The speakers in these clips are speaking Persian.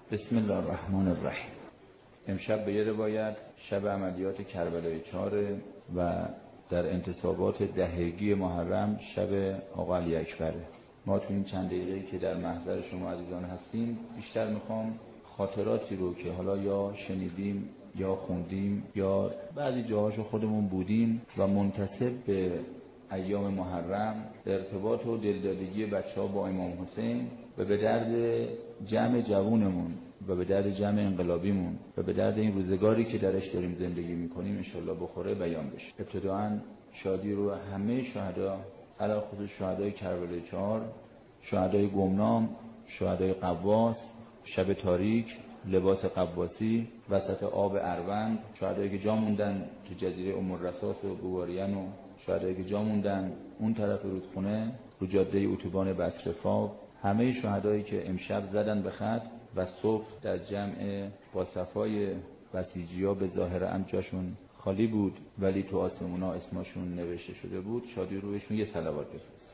بسم الله الرحمن الرحیم. امشب به یه روایت شب عملیات کربلای 4 و در انتصابات دهگی محرم شب آقا علی اکبره. ما تو این چند دقیقه‌ای که در محضر شما عزیزان هستیم بیشتر میخوام خاطراتی رو که حالا یا شنیدیم یا خوندیم یا بعضی جاهاشو خودمون بودیم و منتسب به ایام محرم، ارتباط و دلدادگی بچه‌ها با امام حسین و به درد جمع جوونمون و به درد جمع انقلابیمون و به درد این روزگاری که درش داریم زندگی میکنیم انشالله بخوره بیان بشه. ابتداعاً شادی رو همه شهدا، علاوه خصوص شهدای کربلای 4، شهدای گمنام، شهدای قواس، شب تاریک، لباس قواسی، وسط آب اروند، شهدایی که جا موندن تو جزیره ام الرصاص و بوارین و شهدایی که جا موندن اون طرف رودخونه رو جاده اتوبان بصره‌فاو، همه شهدایی که امشب زدن به خط و صبح در جمع با صفای بسیجی‌ها به ظاهر جاشون خالی بود ولی تو آسمونا اسمشون نوشته شده بود. شادی رویشون یه صلوات بفرست.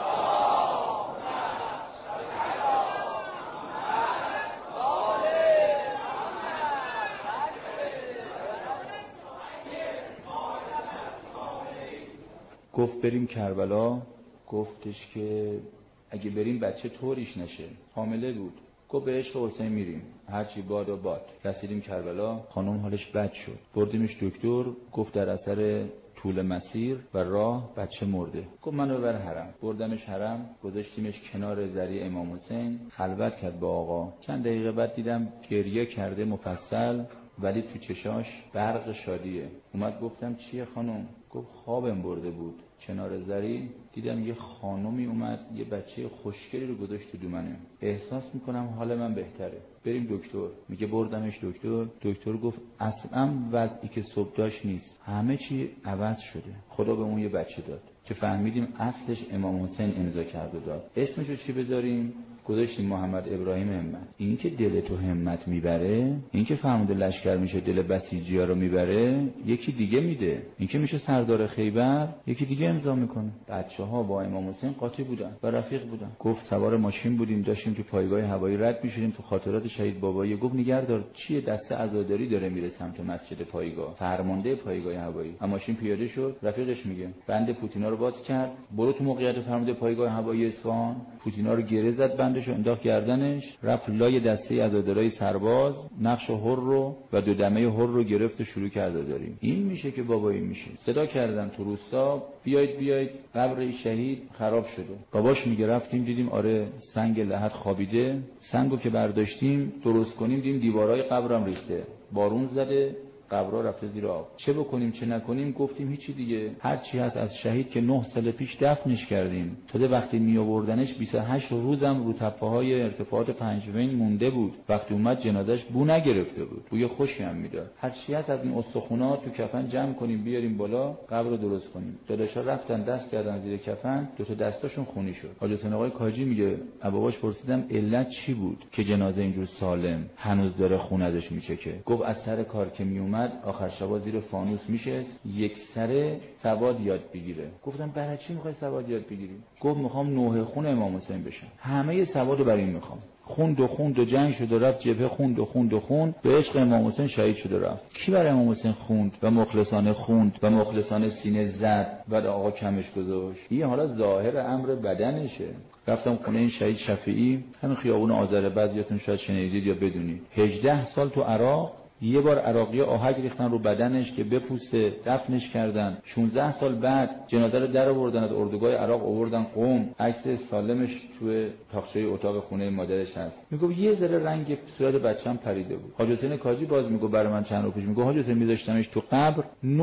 گفت بریم کربلا. گفتش که اگه بریم بچه طوریش نشه، حامله بود. گفت به عشق حسین میریم، هرچی باد و باد. رسیدیم کربلا، خانم حالش بد شد، بردیمش دکتر. گفت در اثر طول مسیر و راه بچه مرده. گفت منو ببر حرم. بردمش حرم، گذاشتیمش کنار ذریع امام حسین، خلوت کرد با آقا. چند دقیقه بعد دیدم گریه کرده مفصل ولی تو چشاش برق شادیه. اومد گفتم چیه خانم؟ گفت خوابم برده بود، کنار زری دیدم یه خانومی اومد یه بچه خوشگلی رو گذاشت تو دومنه، احساس میکنم حال من بهتره، بریم دکتر. میگه بردمش دکتر. دکتر گفت اصلا وضعی که صبح داشت نیست، همه چی عوض شده. خدا به اون یه بچه داد که فهمیدیم اصلش امام حسین امضا کرده داد. اسمشو چی بذاریم؟ گذاشتیم محمد ابراهیم همت. این که دل تو همت میبره، این که فرمود لشکر میشه دل بسیجی‌ها رو میبره، یکی دیگه میده. این که میشه سردار خیبر، یکی دیگه امضا میکنه. بچه‌ها با امام حسین قاطی بودن و رفیق بودن. گفت سوار ماشین بودیم داشتیم تو پایگاه هوایی رد میشدیم تو خاطرات شهید بابایی. گفت نگهدار چیه دسته عزاداری داره میره سمت مسجد پایگاه، فرمانده پایگاه هوایی. اما ماشین پیاده شد، رفیقش میگه بند پوتینا رو باز کرد، برو تو موقعیت فرمانده پایگاه هوایی اصفهان. پوتینا رو گره زد، بندشو انداخت گردنش، رفت لای دسته عزادارای سرباز، نقش حر رو و دو دمه حر رو گرفت و شروع کرد عزاداری. این میشه که بابایی میشه. صدا کردن تو روستا بیاید قبر شهید خراب شده. باباش میگه رفتیم دیدیم آره سنگ لحد خوابیده، سنگو که برداشتیم درست کنیم دیدیم دیوارای قبرم ریخته، بارون زده، قبرها رفته زیر آب. چه بکنیم چه نکنیم؟ گفتیم هیچی دیگه، هر چی هست از شهید که 9 سال پیش دفنش کردیم. تازه وقتی می آوردنش 28 روزم رو تپه‌های ارتفاعات 5 ونگ مونده بود. وقتی اومد جنازش بو نگرفته بود، بوی خوشی هم میداد. هر چی هست از این استخوانات تو کفن جمع کنیم بیاریم بالا، قبر رو درست کنیم. داداشا رفتن دست کردن زیر کفن، دو تا دستاشون خونی شد. حاج حسین آقای کاجی میگه باباش پرسیدم علت چی بود که جنازه اینجور سالم هنوز داره خون ازش میچکه؟ گفت از سر کار که میومد آخر شبا زیر فانوس میشه یک سره سواد یاد بگیره. گفتم برای چی میخوای سواد یاد بگیری؟ گفت میخوام نوحه خون امام حسین بشم، همه سوادو برای این میخوام. خوند و جنگ شد و رفت جبهه، خوند به عشق امام حسین شهید شد و رفت. کی برای امام حسین خوند و مخلصانه خوند و مخلصانه سینه زد و آقا کمش گذاشت؟ این حالا ظاهر امر بدنشه. رفتم خونه این شهید شفیعی، همین خیابون آذر، بعضیاتون شاید شنیدید یا بدونید. 18 سال تو عراق یه بار عراقی آهک ریختن رو بدنش که بپوسته، دفنش کردن. 16 سال بعد جنازه رو در آوردن از اردوگاه عراق آوردن قم. عکس سالمش توی تاقچه اتاق خونه مادرش هست. میگه یه ذره رنگ صورت بچه‌م پریده بود. حاج حسین کاجی باز میگه برای من چند رو پیش میگه حاج حسین میذاشتمش تو قبر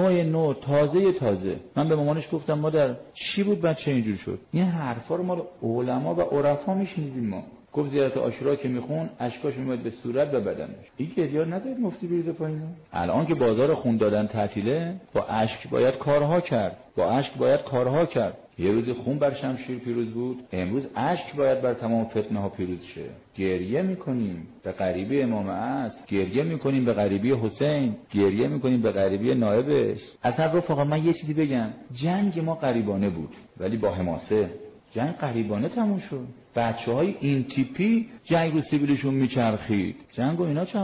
نو تازه. من به مامانش گفتم مادر چی بود بچه اینجور شد؟ این حرفا رو ما علما و عرفا میشنیدیم ما. گفت زیارت عاشورا که میخون اشکاش میومد به صورت و بدنش. این گریه نذارید مفتی بریزه پایین. الان که بازار خون دادن تعطیله، با اشک باید کارها کرد. یه روز خون بر شمشیر پیروز بود، امروز اشک باید بر تمام فتنه ها پیروز شه. گریه میکنیم به غریبی امام است، گریه میکنیم به غریبی حسین، گریه میکنیم به غریبی نائبش. اصلا رفقا من یه چیزی بگم، جنگ ما غریبانه بود ولی با حماسه. جنگ قریبانه تموم شد. بچه‌های این تیپی جنگ رو سیبیلشون میچرخید، جنگ و اینا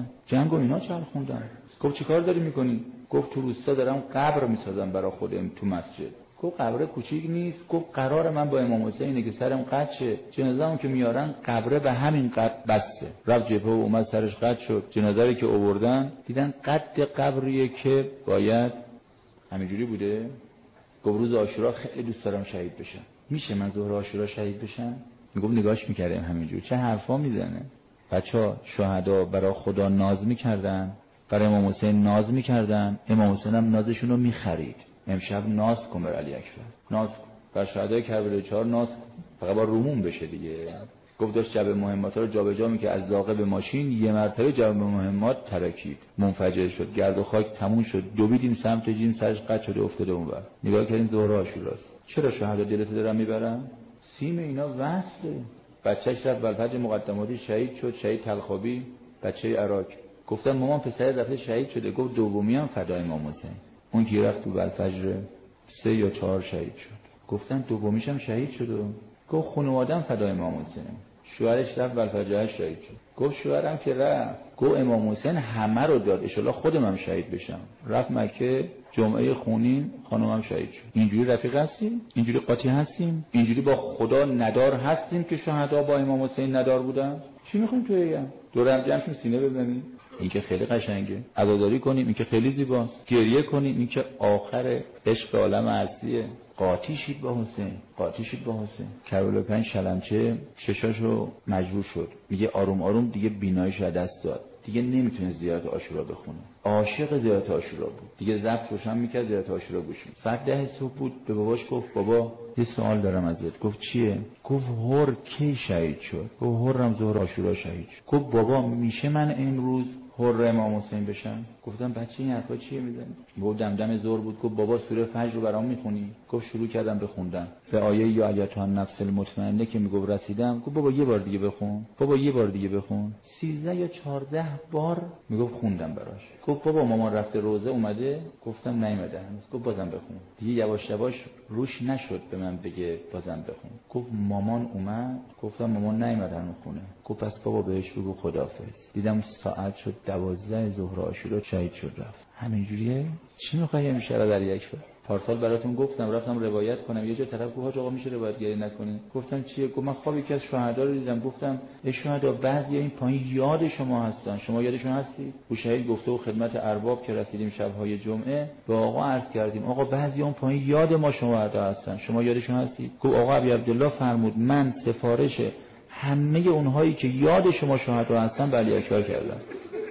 چرخوندن. گفت چیکار داری میکنی؟ گفت تو روستا دارم قبر میسازم برای خودم تو مسجد. گفت قبر کوچیک نیست. گفت قرار من با امام حسینه که سرم قد شه، جنازه‌مو که میارن قبره به همین قد بسته. رفت جبهه و اومد سرش قد شد. جنازه رو که آوردن دیدن قد قبریه که باید همینجوری بوده. گفت روز عاشورا خیلی دوست دارم شهید بشم، میشه من ظهر عاشورا شهید بشم؟ میگفت نگاش میکردم همینجوری چه حرفا میزنه. بچه‌ها شهدا برای خدا ناز میکردن، برای امام حسین ناز میکردن، امام حسین هم نازشون رو میخرید. امشب ناز کن بر علی اکبر، ناز کن بر شهدای کربلای 4 ناز کن، فقط با رومون بشه دیگه. گفت داشت جبه مهمات رو جابجا میکرد از زاغه به ماشین، یه مرتبه جبه مهمات ترکید، منفجر شد، گرد و خاک تموم شد، دویدیم سمت جیم، سرش قطع شده افتاده اونور. نگاه کردیم ظهر عاشوراست. چرا شهدا دلت دارن میبرن؟ سیم اینا وصله. بچه‌ش رفت بلفجر مقدماتی شهید شد، شهید تلخابی، بچه عراق. گفتم مامان پسر رفته شهید شده. گفت دومی هم فدای امام حسین. اون که رفت تو بلفجر 3 یا 4 شهید شد. گفتم دومیش هم شهید شد. گفت خانواده‌ام فدای امام حسین. شوهرش رفت بلفجر شهید شد. گفت شوهرم که رفت. گفت امام حسین همه رو داد، ان شاءالله خودم هم شهید بشم. رفت مکه، جمعه خونین خانومم شهید شد. اینجوری رفیق هستیم؟ اینجوری قاطی هستیم؟ اینجوری با خدا ندار هستیم که شهدا با امام حسین ندار بودن؟ چی میخوایم تو بگم؟ دور هم جمع شیم سینه بزنیم؟ این که خیلی قشنگه. عزاداری کنیم، این که خیلی زیباست. گریه کنیم، این که آخر عشق عالم اصلیه. قاطی شید با حسین، قاطی شید با حسین. کربلای 5 شلمچه چشاشو مجروح شد، میگه آروم آروم دیگه بیناییشو از دست داد، دیگه نمیتونه زیارت عاشورا بخونه. عاشق زیارت عاشورا بود، دیگه ضبط روشن میکرد زیارت عاشورا گوش می‌داد. ساعت 10 صبح بود، به باباش گفت بابا یه سوال دارم ازت. گفت چیه؟ گفت هر کی شهید شد؟ گفت هرم ظهر عاشورا شهید شد. گفت بابا میشه من امروز هر امام حسین بشم؟ گفتم بچه این حرفا چیه میزنی؟ گفت دم ظهر بود. گفت بابا سوره فجر رو برام میخونی؟ گفت شروع کردم بخوندن به آیه یا ایتها النفس المطمئنه که میگفت رسیدم. گفت بابا یه بار دیگه بخون، بابا یه بار دیگه بخون. 13 یا 14 بار میگفت خوندم براش. گفت بابا مامان رفته روزه اومده؟ گفتم نیومده هنوز. گفت بازم بخون. دیگه یواش یواش روش نشد به من بگه بازم بخون. گفت مامان اومد؟ گفتم مامان نیومد هنوز خونه. گفت پس بابا بهش بگو خداحافظ. دیدم ساعت شد 12 ظهر عاشورا شهید شد رفت. همینجوریه؟ چی میخوای امشب در یک بار؟ پارسال براتون گفتم رفتم روایت کنم، یه جا طرف گفت آقا میشه روایتگری نکنی؟ گفتم چیه؟ گفت من خواب یکی از شهدا رو دیدم. گفتم ای شهدا بعضی این پایین یاد شما هستن، شما یادشون هستی؟ او شهید گفته و خدمت ارباب که رسیدیم شب‌های جمعه به آقا عرض کردیم آقا بعضی اون پایین یاد ما شهدا هستن، شما یادشون هستی؟ گفت آقا ابی عبدالله فرمود من سفارش همه اونهایی که یاد شما شهدا هستن علی اکبر کردم.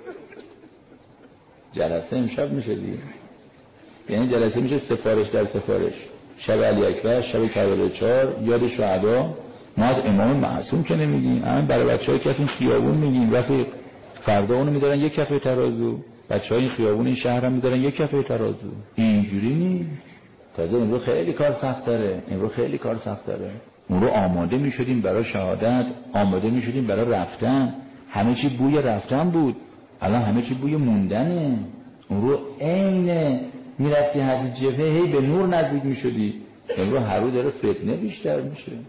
جلسه امشب میشه دیگه، یعنی جلسه میشه سفارش در سفارش، شب علی اکبر، شب کربلای 4، یاد شهدا. ما از امام معصوم که نمیگیم، همین برای بچه‌ها که این خیابون میگیم رفیق، فردا اونو میذارن یک کفه ترازو، بچه‌ها این خیابون این شهر هم میذارن یک کفه ترازو. اینجوری نیست. تازه امروز خیلی کار سخت داره، اون رو آماده میشدیم برای شهادت، آماده میشدیم برای رفتن، همه چی بوی رفتن بود، الان همه چی بوی موندنه. اون رو عین میرفتی هر جبهه هی به نور نزدیک میشدی. امروز هر رو داره فتنه بیشتر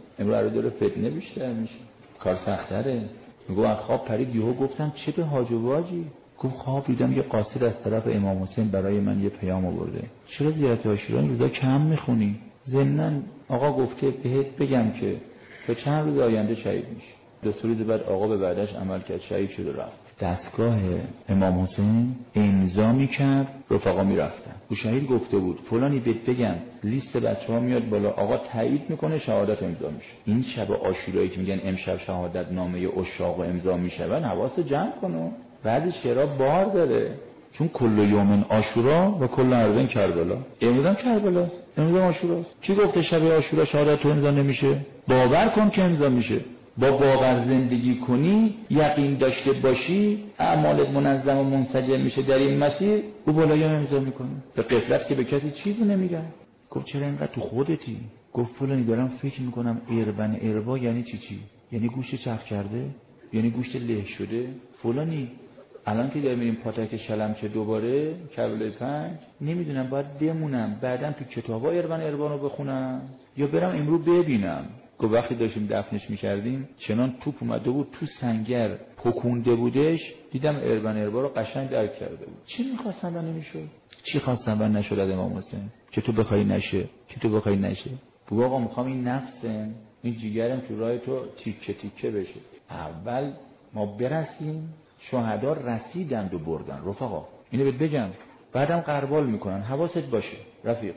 میشه، کار سخت‌تره. میگو از خواب پرید یهو گفتم چه به حاج و واجی؟ گفت خواب دیدم یه قاصد از طرف امام حسین برای من یه پیام آورده، چرا زیارت عاشورا این روزا کم میخونی؟ ضمناً آقا گفته بهت بگم که تا چند روز آینده شهید میشه. 2 روز بعد آقا به بعدش عمل کرد، شهید شد و رفت. دستگاه امام حسین امضا میکرد، رفقا میرفتن. او شهید گفته بود فلانی بهت بگم لیست بچه‌ها میاد بالا، آقا تایید میکنه شهادت امضا میشه. این شب عاشورایی که میگن امشب شهادت نامه عشاق امضا میشه، حواس جمع کنه. بعدش چرا بار داره، چون کل یوم عاشورا و کل ارض کربلا. امروز هم کربلاست، امروز هم عاشوراست. کی گفته شب عاشورا شهادت امضا نمیشه؟ باور کن که امضا میشه. با باور زندگی کنی، یقین داشته باشی، اعمالت منظم و منسجم میشه در این مسیر، او بالای امضا میکنه. به غفلت که به کسی چیزی نمیگن. گفت چرا اینقدر تو خودتی؟ گفت فلانی دارم فکر میکنم اربا یعنی چی؟ یعنی گوشت چرخ کرده؟ یعنی گوشت له شده؟ فلانی الان که داریم میریم پاتک شلمچه دوباره کربلای 5، نمیدونم باید بمونم بعدن تو کتابا اربان رو بخونم یا برم امروز ببینم. گفت وقتی داشتیم دفنش میکردیم چنان توپ اومده بود تو سنگر پکونده بودش، دیدم اربا رو قشنگ درک کرده بود. چی میخواستن و نمیشد؟ چی خواستن و نشد از امام حسین که تو بخوای نشه، که تو بخوای نشه؟ بگو آقا میخوام این نفسم، این جیگرم تو راه تو تیکه تیکه بشه. اول ما برسیم. شهدا رسیدند و بردن رفقا، اینو بهت بگم. بعدم غربال میکنن، حواست باشه رفیق.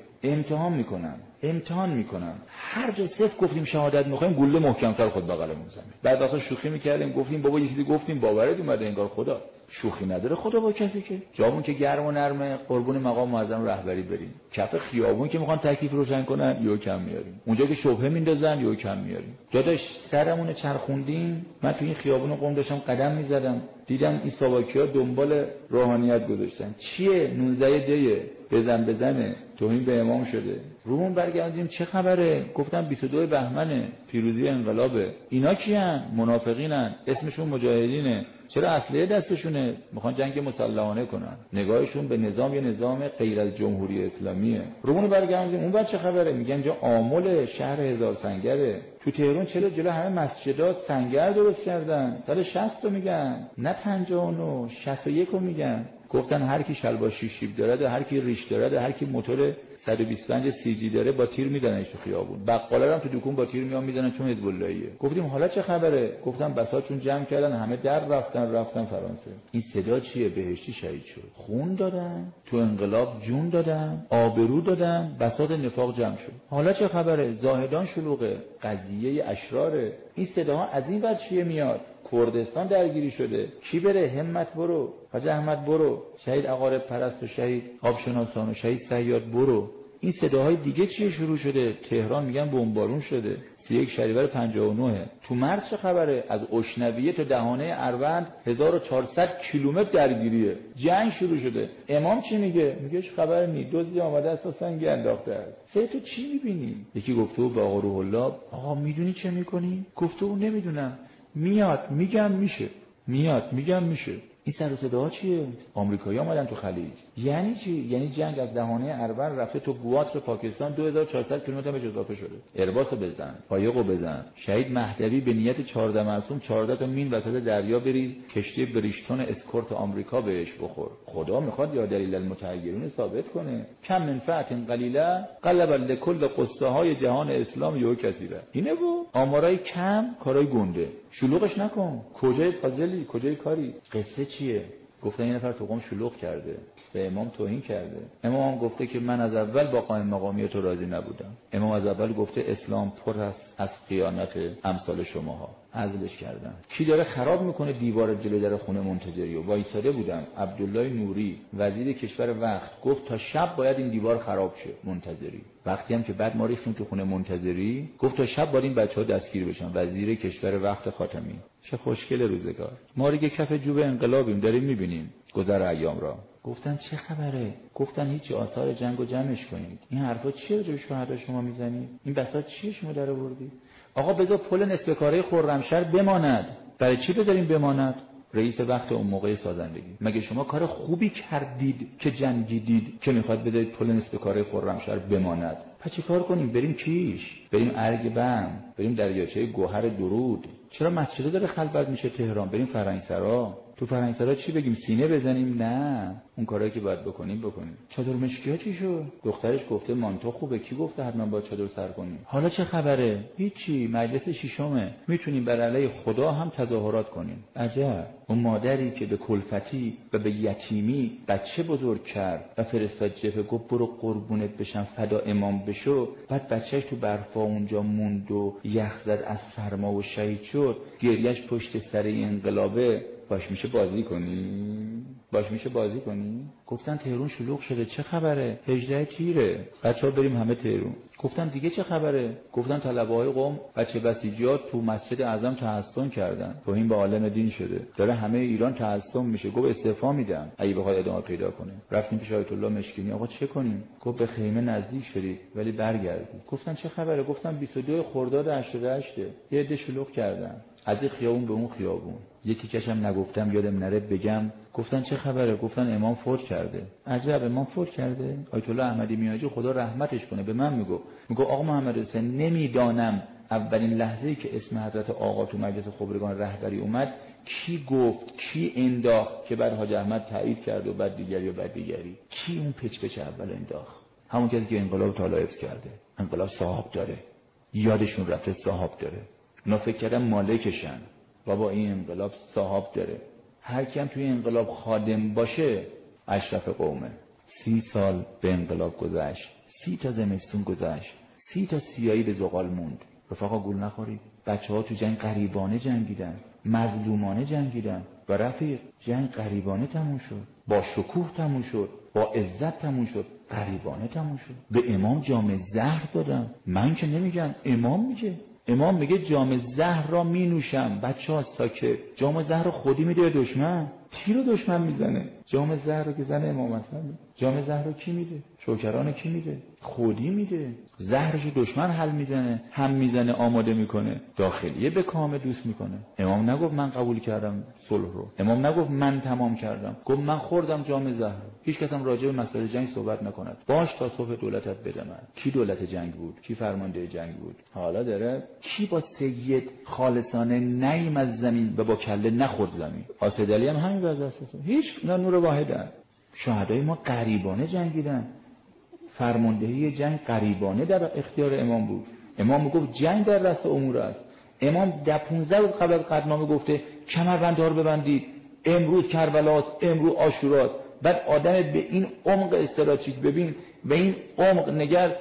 امتحان میکنن. هر جا صفر گفتیم شهادت میخوایم، گوله محکمتر خود بغلمون میزنه. بعد وقتا شوخی میکردیم گفتیم بابا یه چیزی گفتیم باورت اومده، انگار خدا شوخی نداره خدا با کسی که جامون که گرم و نرمه. قربون مقام معظم رهبری بریم. کف خیابون که میخوان تکلیف روشن کنن یهو کم میاریم، اونجا که شبهه میندازن یهو کم میاریم. داداش سرمون چرخوندیم. من تو این خیابون قم داشتم قدم میزدم، دیدم این ساواکی‌ها دنبال روحانیت گذاشتن. چیه 19 دیه بزنه توهین به امام شده. رومون برگردیم چه خبره؟ گفتم 22 بهمنه، پیروزی انقلابه. اینا کیان؟ منافقینن، اسمشون مجاهدینه. چرا اسلحه دستشونه؟ میخوان جنگ مسلحانه کنن. نگاهشون به نظام یه نظام غیر از جمهوری اسلامیه. رومون برگردیم اون بعد چه خبره؟ میگن جا آمل شهر هزار سنگره. تو تهران چلو جلو همه مسجدات سنگر درست کردن. سال 60 رو میگن، نه 59، 61 رو میگن. گفتن هر کی شلوار شیشیب داره، هر کی ریش داره، هر کی موتور 125 سی جی داره با تیر میزننش تو خیابون. بقالا هم تو دکون با تیر میان میزنن چون حزب اللهیه. گفتیم حالا چه خبره؟ گفتم بساطشون جمع کردن، همه در رفتن فرانسه. این صدا چیه؟ بهشتی شهید شد. خون دادن، تو انقلاب جون دادن، آبرو دادن، بساط نفاق جمع شد. حالا چه خبره؟ زاهدان شلوغه، قضیه اشراره. این صداها از این ور چیه میاد؟ کردستان درگیری شده. کی بره؟ همت برو، حاج احمد برو، شهید عقارب پرست و شهید آبشناسان و شهید صیاد برو. این صداهای دیگه چیه شروع شده؟ تهران میگن بمبارون شده. 31 شهریور 59. تو مرز چه خبره؟ از اشنویه تا دهانه اروند 1400 کیلومتر درگیریه. جنگ شروع شده. امام چی میگه؟ میگه چه خبر نی، دزدی آمده است تا سنگ انداخته است. تو چی میبینی؟ یکی گفته بود با آقا روح الله، آقا میدونی چه میکنی؟ گفته بود نمیدونم، میاد میگم میشه، میاد میگم میشه. این سر و صداها چیه؟ آمریکایی‌ها اومدن تو خلیج. یعنی چی؟ یعنی جنگ از دهانه اروند رفته تو گواتر پاکستان، 2400 کیلومتر به اضافه شده. ارباسو بزن، پایقو بزن. شهید مهدوی به نیت 14 معصوم 14 تا مین وسط دریا بریز، کشتی بریشتون اسکورت آمریکا بهش بخور. خدا میخواد یا دلیل المتحیرین ثابت کنه. کم منفعت قلیله قلب لكل قصه‌های جهان اسلام یو کثیره. اینه بود. آمارای کم، کارای گنده. شلوغش نکن. کجای پازلی؟ کجای کاری؟ قصه چیه؟ گفتن یه نفر تو قم شلوغ کرده، به امام توهین کرده. امام گفته که من از اول با قائم مقامی تو راضی نبودم. امام از اول گفته اسلام پر است از خیانت امثال شماها. عزلش کردن. کی داره خراب میکنه دیوار جلوی در خونه منتظری؟ و وایساده بودن. عبدالله نوری وزیر کشور وقت گفت تا شب باید این دیوار خراب شه منتظری. وقتی هم که بعد ما ریختیم تو خونه منتظری، گفت تا شب باید این بچه‌ها دستگیر بشن. وزیر کشور وقت خاتمی. چه خوشگل روزگار. ما دیگه کف جوب انقلابیم، داریم میبینیم گذر ایام را. گفتن چه خبره؟ گفتن هیچ، آثار جنگو جمعش کنید. این حرفا چیه جو شهدا شما میزنید؟ این بساط چیه شما در آوردید؟ آقا بذار پل نصف کاره خرمشهر بماند. برای چی بذاریم بماند؟ رئیس وقت اون موقع سازندگی. مگه شما کار خوبی کردید که جنگیدید که میخواد بذارید پل نصف کاره خرمشهر بماند؟ پس چه کار کنیم؟ بریم کیش، بریم ارگبن، بریم دریاچه گوهر درود. چرا مسجد داره خلوت میشه تهران؟ بریم فرنگسرا. تو فرنگسرا چی بگیم؟ سینه بزنیم؟ نه، اون کارایی که باید بکنیم. چادر مشکی‌ها چی شد؟ دخترش گفته مانتو خوبه. کی گفته حتما باید چادر سر کنیم؟ حالا چه خبره؟ هیچی، مجلس ششمه، میتونیم بر علیه خدا هم تظاهرات کنیم. عجب. اون مادری که به کلفتی و به یتیمی بچه بزرگ کرد و فرستاد جبهه، گفت برو قربونت بشم فدا امام بشو، بعد بچهش تو برفا اونجا موند و یخ زد از سرما و شهید شد، گریش پشت سر انقلابه. باش میشه بازی کنی؟ گفتن تهران شلوغ شده. چه خبره؟ 18 تیره. بچه‌ها بریم همه تهران. گفتن دیگه چه خبره؟ گفتن طلبه‌های قم بچه بسیجیات تو مسجد اعظم تحصن کردن. توهین به عالم دین شده. داره همه ایران تحصن میشه. گفت استعفا میدم اگه بخواد ادامه پیدا کنه. رفتیم پیش آیت الله مشکینی. آقا چه کنیم؟ گفت به خیمه نزدیک شدید ولی برگردید. گفتن چه خبره؟ گفتن 22 خرداد 88 یه عده شلوغ کردن. از این خیابون به اون خیابون. یکی کشم نگفتم یادم نره بگم. گفتن چه خبره؟ گفتن امام فوت کرده. عجب، امام فوت کرده؟ آیت الله احمدی میاجی خدا رحمتش کنه به من میگو آقا محمد حسین نمیدانم اولین لحظه‌ای که اسم حضرت آقا تو مجلس خبرگان رهبری اومد، کی گفت، کی انداخت که بعد حاج احمد تایید کرد و بعد دیگری و بعد دیگری؟ کی اون پچ اول انداخت؟ همون کسی که انقلاب طالع‌افت کرده. انقلاب صاحب داره، یادشون رفته صاحب داره. اونا فکر کردن مالکشن. بابا این انقلاب صاحب داره. هر کی هم توی انقلاب خادم باشه اشرف قومه. 30 سال به انقلاب گذشت، 30 تا زمستون گذشت، 30 تا سیاهی به زغال موند. رفقا گول نخورید. بچه‌ها تو جنگ غریبانه جنگیدن، مظلومانه جنگیدن و رفیق جنگ غریبانه تموم شد، با شکوه تموم شد، با عزت تموم شد، غریبانه تموم شد. به امام جام زهر دادم. من که نمیگم، امام میگه. امام میگه جام زهر را می نوشم. بچه‌ها ساکت. جام زهر رو خودی میده دشمن. کی رو دشمن میزنه؟ جام زهر رو که زن امام اصلا. جام زهر رو کی میده؟ شوکران کی میده؟ خودی میده. زهرش دشمن حل میزنه، هم میزنه، آماده میکنه، داخلیه به کام دوست میکنه. امام نگفت من قبول کردم صلح رو. امام نگفت من تمام کردم. گفت من خوردم جام زهر. هیچ کس هم راجع به مسائل جنگ صحبت نکند. باش تا صبح دولتت بده من. کی دولت جنگ بود؟ کی فرمانده جنگ بود؟ حالا داره کی با سید خالصانه نیم از زمین و با کله نخورد زمین؟ حاسد علی هم همین وضع است. هیچ اینا نور واحدن. شهدای ما غریبانه جنگیدن. فرماندهی جنگ غریبانه در اختیار امام بود. امام میگفت جنگ در رأس امور است. امام در 15 روز قبل از قطعنامه گفته کمربنددار ببندید، امروز کربلاست، امروز عاشوراست. بعد آدم به این عمق استراتژیک ببین، به این عمق نگر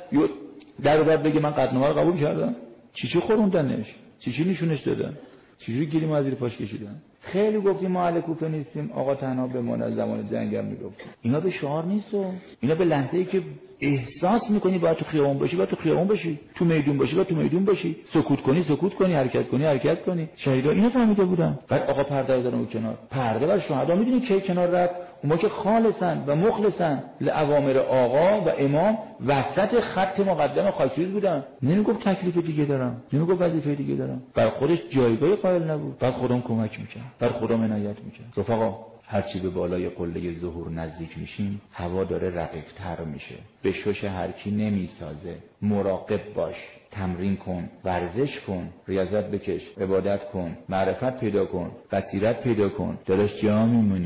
در بگه من قطعنامه رو قبول کردم. چی خوروندنش؟ چی نشونش دادن؟ چجوری گیری ما زیر پاش کشیدن؟ خیلی گفتیم ما اهل کوفه نیستیم، آقا تنها بمونه. از زمان جنگ هم میگفتیم. اینا به شعار نیست، اینا به لحظه‌ای که احساس میکنی باید تو خیابون باشی، باید تو خیابون باشی، تو میدون باشی، باید تو میدون باشی، سکوت کنی سکوت کنی، حرکت کنی حرکت کنی. شهیدا اینو فهمیده بودن. بعد آقا پرده رو دادن کنار. پرده بر شهدا میدونی کی کنار رفت؟ اونها که خالصن و مخلصن لأوامر آقا و امام، وسط خط مقدم خاکریز بودن. نمیگفت تکلیف دیگه دارم، نمیگفت وظیفه دیگه دارم. بر خودش جایگاه قائل نبود. بعد خودم کمک میکنم، بر خودم عنایت میکنم. رفقا هرچی به بالای قله ظهور نزدیک میشیم، هوا داره رقیق‌تر میشه. به شش هر کی نمیسازه. مراقب باش، تمرین کن، ورزش کن، ریاضت بکش، عبادت کن، معرفت پیدا کن، بصیرت پیدا کن. داداش جا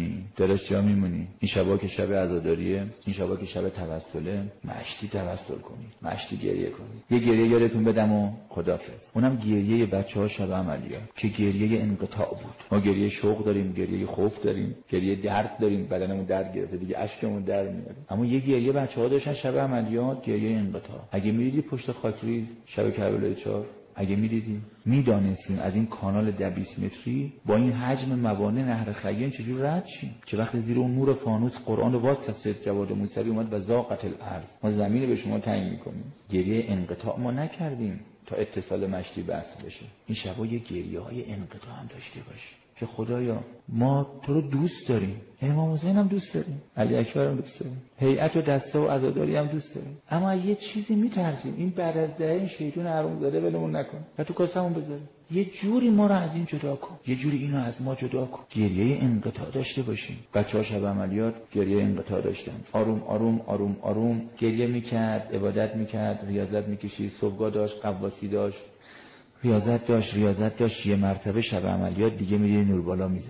میمونی. این شبا که شب عزاداریه، این شبا که شب توسله، مشتی توسل کنید، مشتی گریه کنید. یه گریه یادتون بدم و خدافظ. اونم گریه بچه‌ها شب عملیات که گریه انقطاع بود. ما گریه شوق داریم، گریه خوف داریم، گریه درد داریم، بدنمون درد گرفته دیگه اشکمون در میاد. اما یه گریه بچه‌ها داشتن شب عملیات، گریه انقطاع. اگه می‌ریدی پشت خاکریز شب کربلای 4، اگه می‌دیدیم میدانستیم از این کانال 20 متری با این حجم موانع نهر خیان چجور رد شیم که وقتی زیر اون نور فانوس قرآن رو باز کرد جواد موسوی اومد و ضاقت الارض، ما زمین به شما تعیین می‌کنیم. گریه انقطاع ما نکردیم تا اتصال مشتی بس بشه. این شبا یه گریه‌های انقطاع هم داشته باشه که خدایا ما تو رو دوست داریم، امام حسین هم دوست داریم، علی اکبر هم دوست داریم، هیئت و دسته و عزاداری هم دوست داریم، اما یه چیزی میترسیم این بعد از دهه این شیطان حرومزاده ولمون نکن و تو کاسمون بذاره. یه جوری ما رو از این جدا کن، یه جوری اینو از ما جدا کن. گریه انقطاع داشته باشیم. بچه‌ها شب عملیات گریه انقطاع داشتن. آروم آروم آروم آروم گریه میکرد، عبادت میکرد، ریاضت میکشید، صبحگاه داشت، قواسی داشت، ریاضت داشت. یه مرتبه شب عملیات دیگه می‌دیدی نور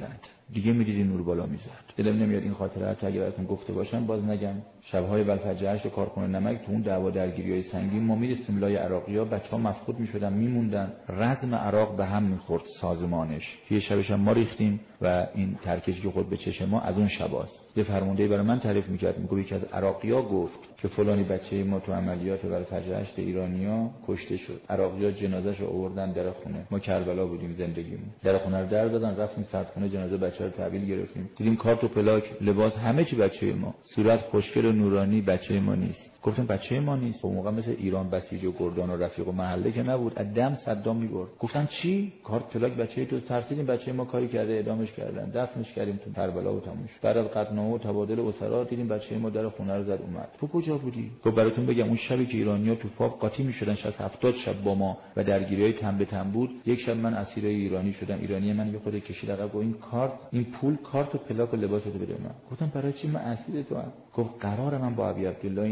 بالا میزد. دلم نمیاد این خاطره رو اگه براتون گفته باشم باز نگم. شب‌های ولفجر 8 کارخونه نمک تو اون دعوا درگیری‌های سنگین ما می‌رسیم لای عراقی‌ها، بچه‌ها مفقود می‌شدن، میموندن، رزم عراق به هم می‌خورد سازمانش. یه شبش ما ریختیم و این ترکشی که خود به چشم ما از اون شباست. یه فرمانده برای من تعریف می‌کرد، میگه یکی از عراقی‌ها گفت که فلانی بچه ما تو عملیات ولفجر 8 ایرانی‌ها کشته شد. عراقی‌ها جنازه‌شو آوردن در خونه. ما کربلا بودیم زندگیمون. در خونه رو در دادن، رفتیم سردخونه جنازه بچه رو تحویل گرفتیم. دیدیم کارت و پلاک، لباس، همه چی بچه ما. صورت خوشگل و نورانی، بچه ما نیست. گفتم بچه ما نیست. اون موقع مثل ایران بسیج و گردان و رفیق و محله که نبود، از دم صدام می‌برد. گفتن چی؟ کارت پلاک بچه تو. ترسیدیم بچه ما کاری کرده، اعدامش کردن، دفنش کردیم تو کربلا و تموم شد. بعد از قطعنامه و تبادل اسرا دیدیم بچه ما در خونه رو زد اومد. تو کجا بودی؟ خب براتون بگم اون شبی که ایرانی‌ها تو فاق قاطی می‌شدن 60-70 شب با ما و درگیری‌های تن به تن بود، یک شب من اسیر ایرانی شدم. ایرانی من یه خود کشید عقب و این کارت، این پول، کارت و پلاک و لباساتو بده من. گفتم برای چی من اسیر تو ام؟ گفت قرار من با ابی عبدالله این امشب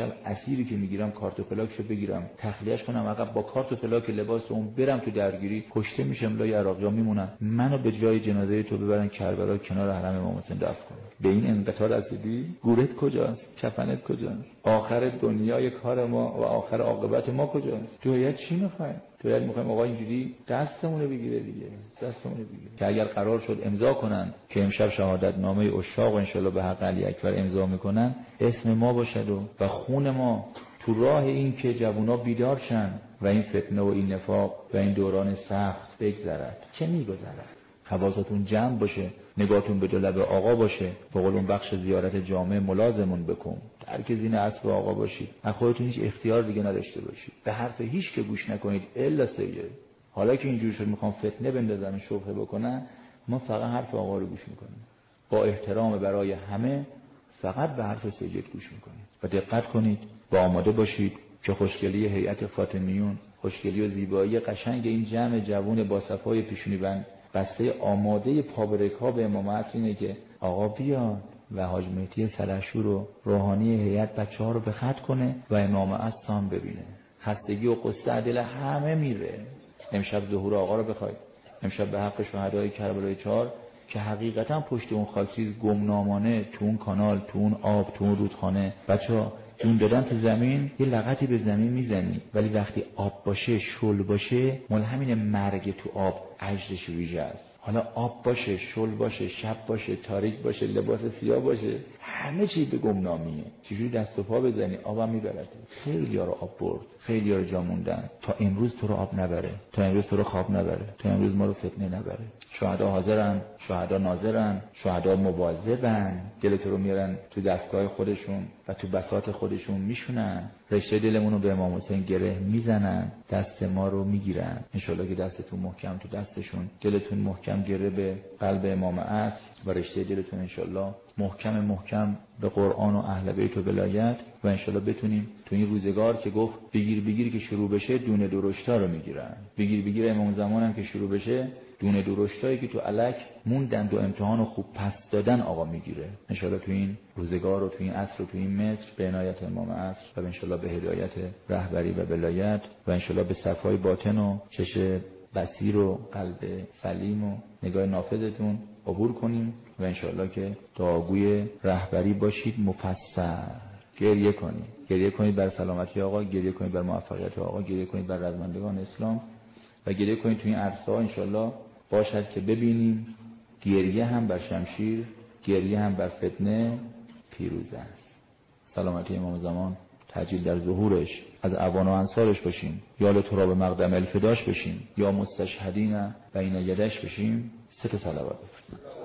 امشب اسیری که میگیرم کارت و پلاکشو بگیرم تخلیهش کنم عقب با کارت و پلاک لباس اون برم تو درگیری، کشته میشم، لای عراقی‌ها میمونم، منو به جای جنازه تو ببرن کربلا کنار حرم امام حسین دفن کنن. به این انقطاع رسیدی؟ گورت کجاست؟ کفنت کجاست؟ آخر دنیای کار ما و آخر عاقبت ما کجاست؟ تو هیئت چی می‌خوایم؟ تو هیئت می‌خوایم آقا اینجوری دستمون رو بگیره دیگه، دستمون رو بگیره که اگر قرار شد امضا کنن که امشب شهادت نامه عشاق و انشالله به حق علی اکبر امضا میکنن، اسم ما باشد و خون ما تو راه این که جوونا بیدار شن و این فتنه و این نفاق و این دوران سخت بگذرد. چه میگذرد؟ حواستون جمع باشه، نگاهتون به لب آقا باشه، به قول اون بخش زیارت جامع ملازمون بکن، در که زین اسب آقا باشید، از خودتون هیچ اختیار دیگه نداشته باشید، به حرف هیچ که گوش نکنید الا سید. حالا که اینجوری شد میخوام فتنه بندازن، شبهه بکنن، ما فقط حرف آقا رو گوش میکنیم، با احترام برای همه فقط به حرف سید گوش میکنید و دقت کنید و آماده باشید که خوشگلی هیئت فاطمیون، خوشگلی و زیبایی قشنگ این جمع جوون با صفای پیشونی بند بسته آماده پابرک ها به امام عصر اینه که آقا بیاد و حاج مهدی سلحشور و روحانی هیئت بچه‌ها رو به خط کنه و امام عصر هم ببینه. خستگی و قصه دل همه میره. امشب ظهور آقا رو بخواید، امشب به حق شهدای کربلای 4 که حقیقتا پشت اون خاکریز گمنامانه تو اون کانال، تو اون آب، تو اون رودخانه بچه‌ها جون دادن تو زمین، یه لغتی به زمین میزنی، ولی وقتی آب باشه، شل باشه، مال همین مرگ تو آب اجرش ویژه است. حالا آب باشه، شل باشه، شب باشه، تاریک باشه، لباس سیاه باشه، همه چی به گمنامیه. چجوری دست و پا بزنی آبم میبرد. خیلی ها رو آب برد، خیلی ها رو جا موندن، تا امروز تو رو آب نبره، تا امروز تو رو خواب نبره، تا امروز ما رو فتنه نبره. شهدا حاضرن، شهدا ناظرن، شهدا مواظبن، دل تو رو میارن تو دستگاه خودشون و تو بساط خودشون میشونن، رشته دلمون رو به امام حسین گره میزنن، دست ما رو میگیرن. انشالله که دستتون محکم تو دستشون، دلتون محکم گره به قلب امام عصر و رشته دلتون انشالله محکم به قرآن و اهل بیت و ولایت و انشالله بتونیم تو این روزگار که گفت بگیر که شروع بشه دونه درشتا رو میگیرن، بگیر امام زمانم که شروع بشه دونه درشتایی که تو الک موندن و امتحان خوب پس دادن آقا میگیره. انشالله تو این روزگار و تو این عصر و تو این مصر به عنایت امام عصر و انشالله به هدایت رهبری و ولایت و انشالله به صفای باطن و چشم بصیر و قلب سلیم و نگاه نافذتون عبور کنیم و انشالله که دعاگوی رهبری باشید. مفصل گریه کنید بر سلامتی آقا، گریه کنید بر موفقیت آقا، گریه کنید بر رزمندگان اسلام و گریه کنید تو این عرصه ها انشالله باشد که ببینیم گریه هم بر شمشیر، گریه هم بر فتنه پیروزه است. سلامتی امام زمان تعجیل در ظهورش، از اعوان و انصارش باشیم، یا لتراب مقدم الفداش بشیم، یا مستشهدین بین یدش بشیم. 3 صلوات بفرستیم.